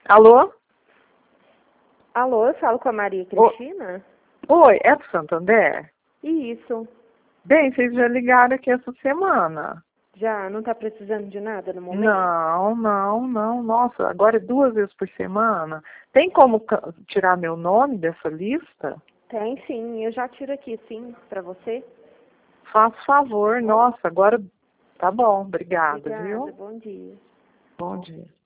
Alô? Alô, eu falo com a Maria Cristina? Oi, é do Santander? Isso. Bem, vocês já ligaram aqui essa semana. Já não está precisando de nada no momento? Não. Nossa, agora é 2 vezes por semana. Tem como tirar meu nome dessa lista? Tem sim, eu já tiro aqui sim, para você. Faça favor, nossa, agora tá bom, obrigada, Obrigada, viu? bom dia. Bom dia.